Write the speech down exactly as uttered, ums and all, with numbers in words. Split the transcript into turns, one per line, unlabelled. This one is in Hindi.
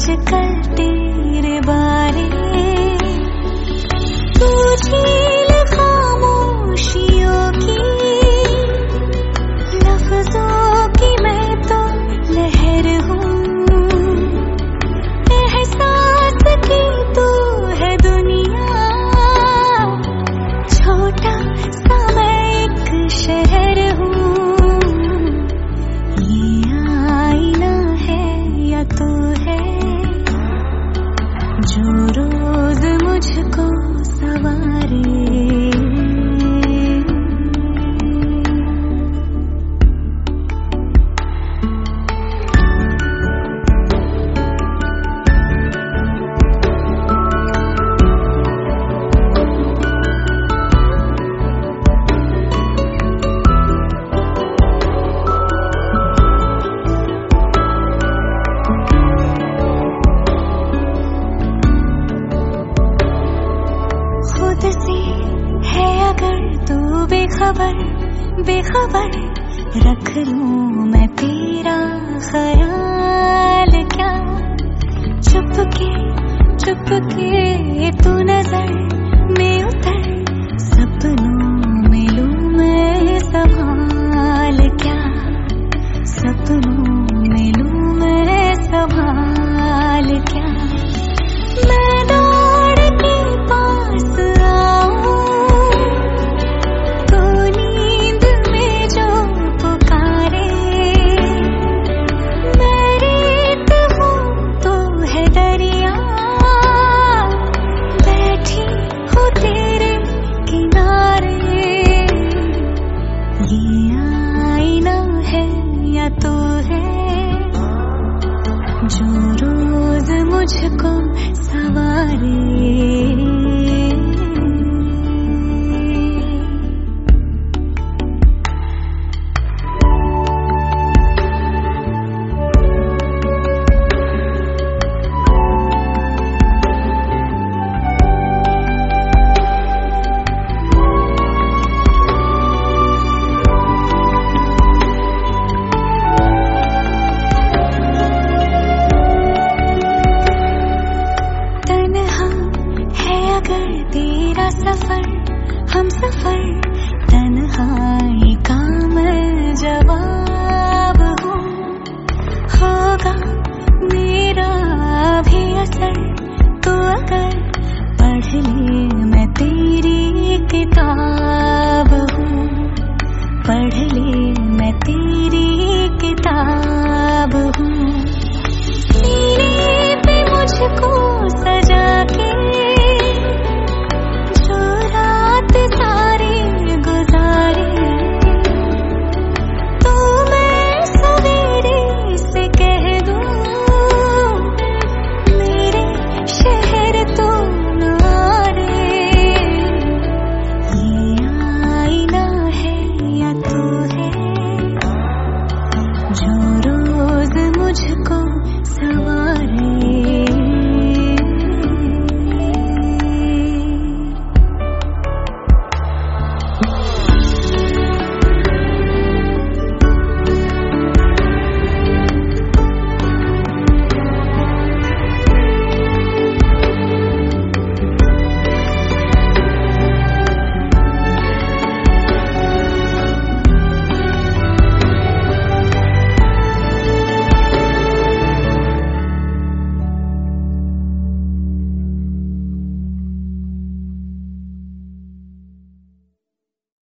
आजकल तेरे बारे। तू झील खामोशियों की, लफ्जों की मैं तो लहर हूँ। एहसास की तू है दुनिया, छोटा सा मैं एक शहर हूँ। ये आईना है या तू है जो रोज मुझको सवारे। खुद से है अगर तू बेखबर बेखबर, रख लूं मैं तेरा ख्याल क्या। चुपके चुपके तू नजर में उतर, सपनों में लूं मैं संभाल क्या। सपनों में लूं मैं संभाल क्या। मैं दौड़ के पास आऊं, तो नींद में जो पुकारे। मैं रेत हूँ तो है दरिया, बैठी हूँ तेरे किनारे। ये आईना है या तू है जो रोज मुझको सवारे। तेरा सफर हम सफर, तन्हाई का मैं जवाब हूँ। होगा मेरा भी असर तो अगर पढ़ ले मैं तेरी किताब हूँ। पढ़ ले मैं तेरी